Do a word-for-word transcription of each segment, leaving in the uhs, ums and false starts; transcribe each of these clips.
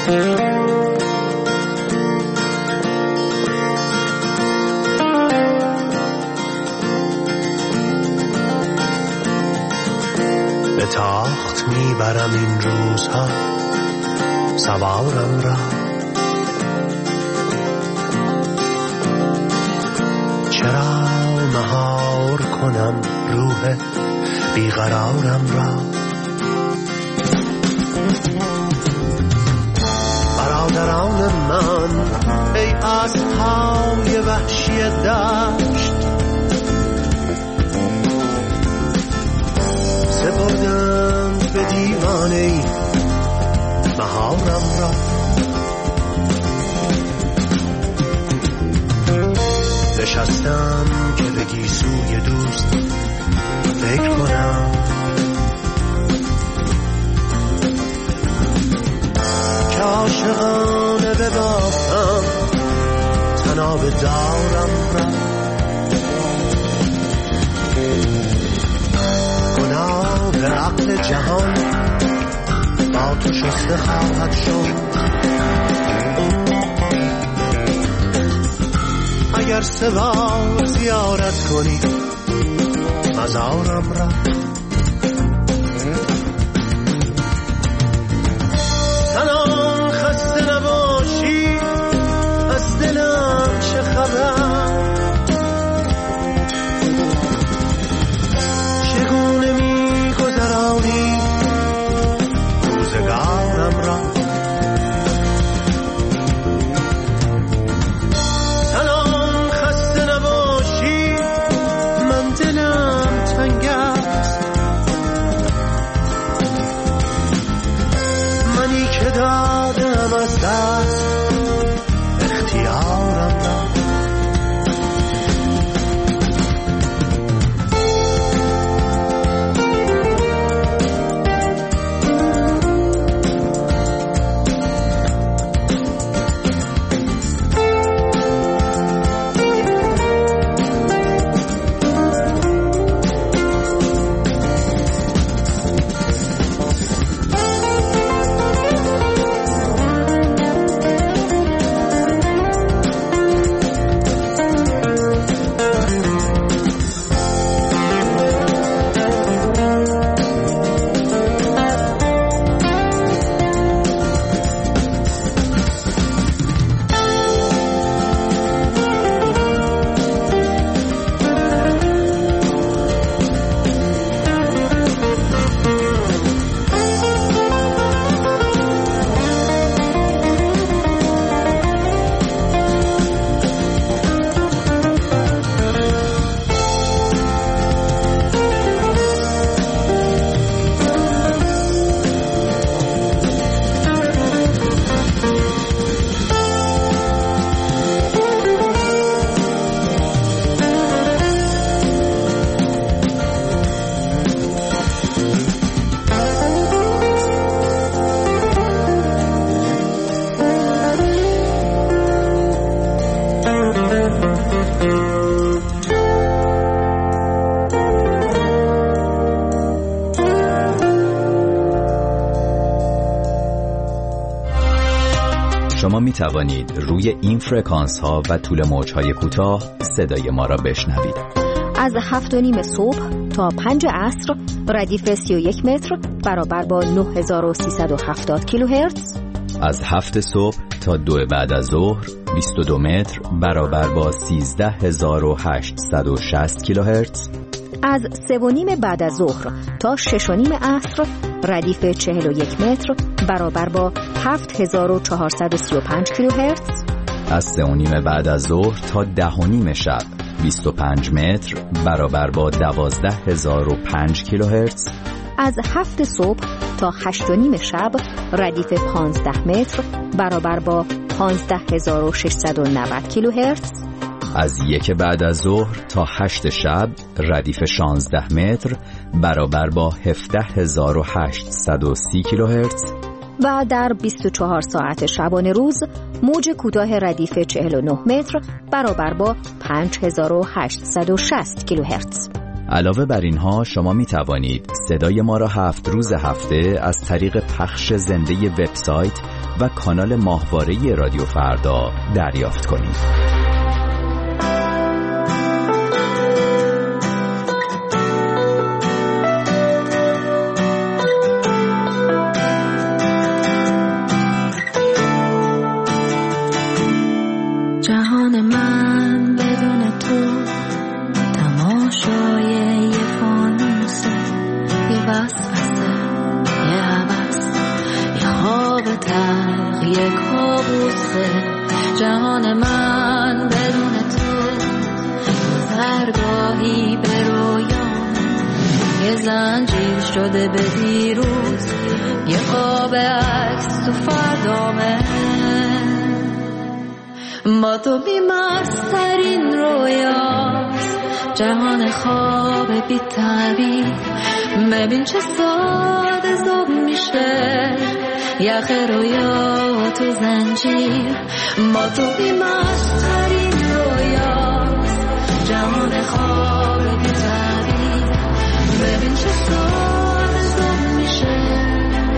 به تاخت میبرم این روزها سوارم را، چرا مهار کنم روح بیقرارم را. برادران من ای اسب‌های وحشی دشت، سپردند به دیوانه مهارم را. نشستم که به گیسوی دوست فکر کنم، که عاشقانه ببافم تناب دارم را. گناه عقل جهان با تو شسته خواهد شد، اگر سه بار زیارت کنی مزارم را. تنها خسته نباشی از دلم چه خبر، چگونه می گذرانی روزگارم را. تنها خسته نباشی من دلم تنگ است، منی که دادم از دست اختیارم را. شما می توانید روی این فرکانس ها و طول موج های کوتاه صدای ما را بشنوید. از هفت و نیم صبح تا پنج عصر ردیف سی و یک متر برابر با نه هزار و سیصد و هفتاد کیلوهرتز. از هفت صبح تا دو بعد از ظهر بیست و دو متر برابر با سیزده هزار و هشتصد و شصت کیلوهرتز. از سه و نیم بعد از ظهر تا شش و نیم عصر ردیف چهل و یک متر برابر با هفت هزار و چهارصد و سی و پنج کیلوهرتز. از سه و نیم بعد از ظهر تا ده و نیم شب بیست و پنج متر برابر با دوازده هزار و پنج کیلوهرتز. از هفت صبح تا هشت و نیم شب ردیف پانزده متر برابر با پانزده هزار و ششصد و نود کیلوهرتز. از یک بعد از ظهر تا هشت شب ردیف شانزده متر برابر با هفده هزار و هشتصد و سی کیلوهرتز. و در بیست و چهار ساعت شبانه روز موج کوتاه ردیف چهل و نه متر برابر با پنج هزار و هشتصد و شصت کیلوهرتز. علاوه بر اینها شما می توانید صدای ما را هفت روز هفته از طریق پخش زنده وبسایت و کانال ماهواره رادیو فردا دریافت کنید. جهان من بدون تو تماشای یه فانوسه، یه وسوسه، یه هوس، یه خواب تلخ، یه کابوسه. جهان من بدون تو زرگاهی به رویام، یه زنجیر شده به دیروز، یه خواب عکس تو فردامه. ما تو بی‌مسترین رویاست، جهان خواب بی تعبیر. ببین چه ساده زوب میشه یخ رویا تو زنجیر. ما تو بی‌مسترین رویاست، جهان خواب بی تعبیر. ببین چه ساده زوب میشه.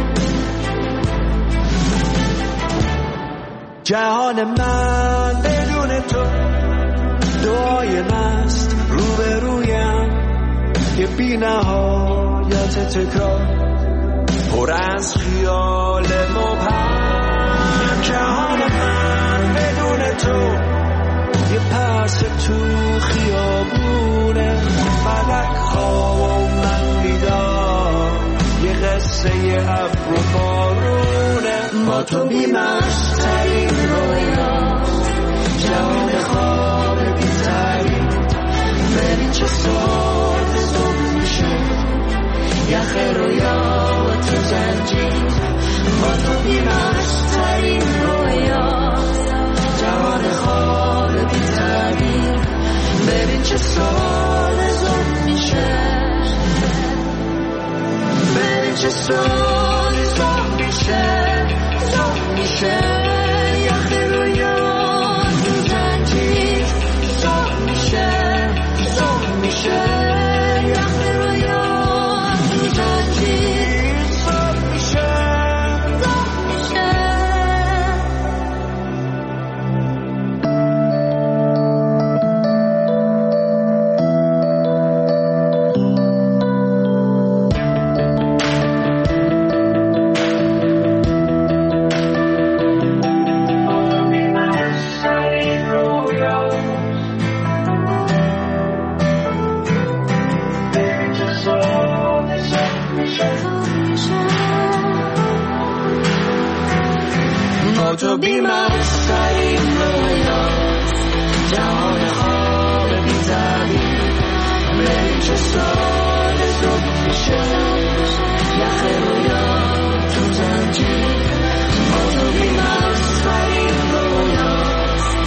جهان من بدون تو دعای مست روبرویم، یه بی نهایت تکرار پر از خیال مبهم. جهان من بدون تو یه پس تو خیابونه، فلک خواب و من بیدار، یه قصه ابر و بارونه. ما تو بی‌مسترین رویاست، جهان خواب بی تعبیر. ببین چه ساده زوب میشه یخ رویا تو زنجیر. ما تو بی‌مسترین رویاست، جهان خواب بی تعبیر. ببین چه ساده زوب میشه، ببین چه ساده زوب میشه، زوب میشه یخ رویا تو زنجیر. زوب میشه، زوب میشه یخ رویا تو زنجیر. زوب میشه، زوب میشه. تو بی‌مسترین رویاست، جهان خواب بی تعبیر. ببین چه ساده زوب میشه یخ رویا تو زنجیر. ما تو بی‌مسترین رویاست،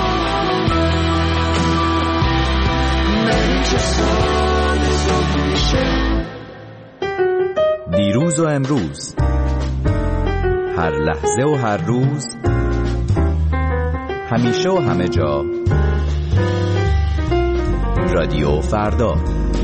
ببین چه ساده زوب میشه. دیروز و امروز، هر لحظه و هر روز، همیشه و همه جا، رادیو فردا.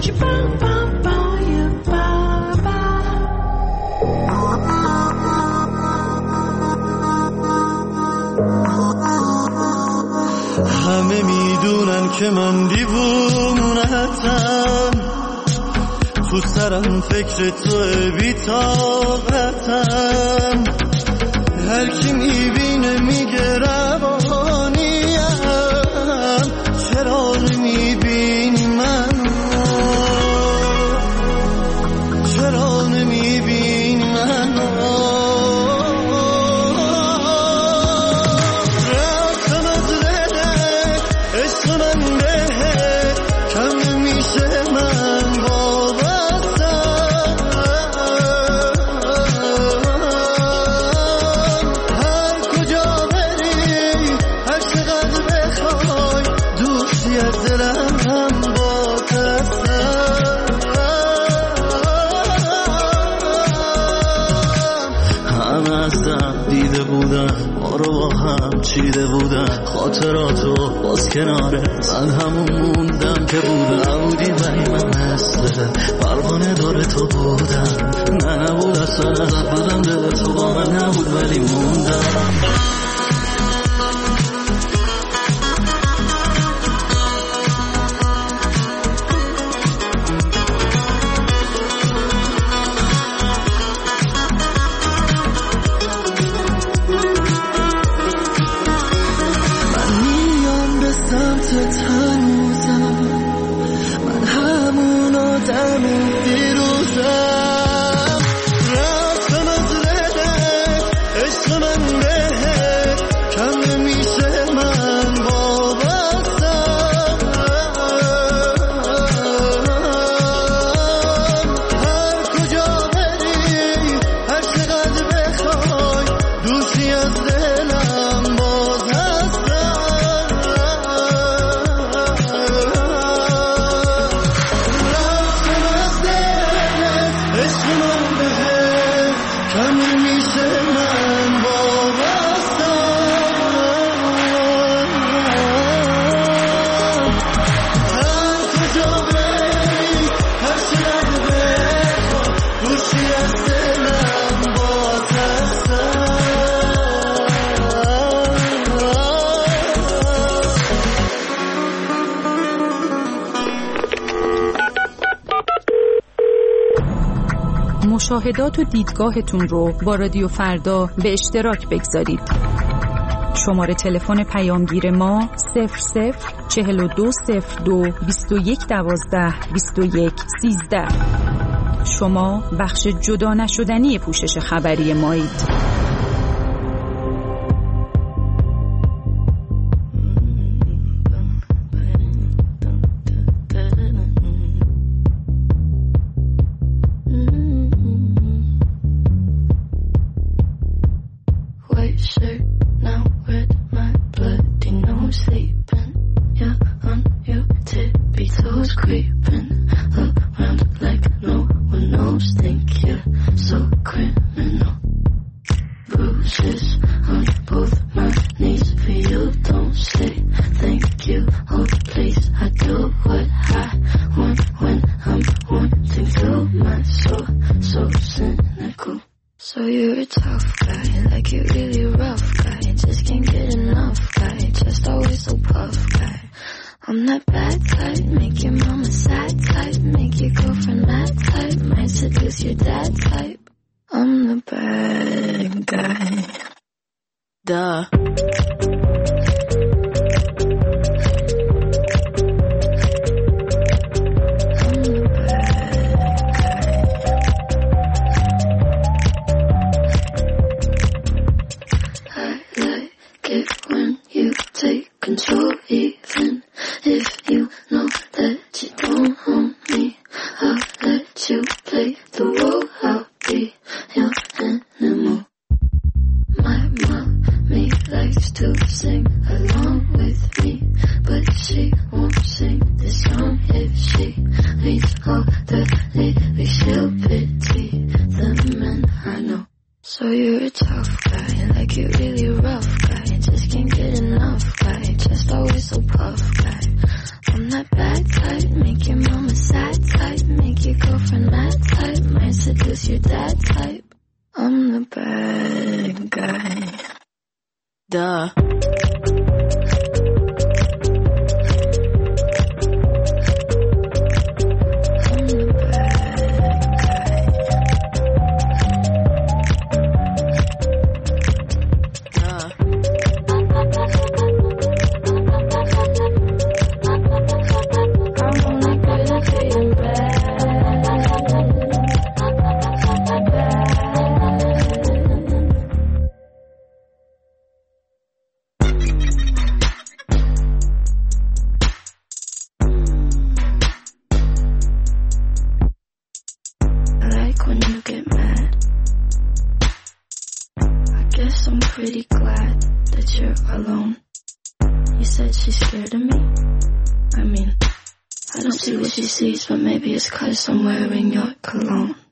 همه میدونن که من دیوونتم، تو سرم فکر تو بی طاقتم. هر کی میبینه میگه روانیم، چرا نمیبینی منو، چرا نمیبینی منو. رفتم از دلت، عشق من بهت کم نمیشه، من وابستم. هر کجا بری دیده بودن، ما رو با هم چیده بودن، خاطراتو باز کناره من همون موندم که بودم. نبودی ولی من مثل پروانه داره تو بودم، نه نبود اصلا ازت بدم، دل تو با من نبود ولی موندم. مشاهدات و دیدگاهتون رو با رادیو فردا به اشتراک بگذارید. شماره تلفن پیامگیر ما صفر صفر چهل و دو صفر دو بیست و یک دوازده بیست و یک سیزده. شما بخش جدا نشدنی پوشش خبری مایید. I don't see what she sees, but maybe it's 'cause I'm wearing your cologne.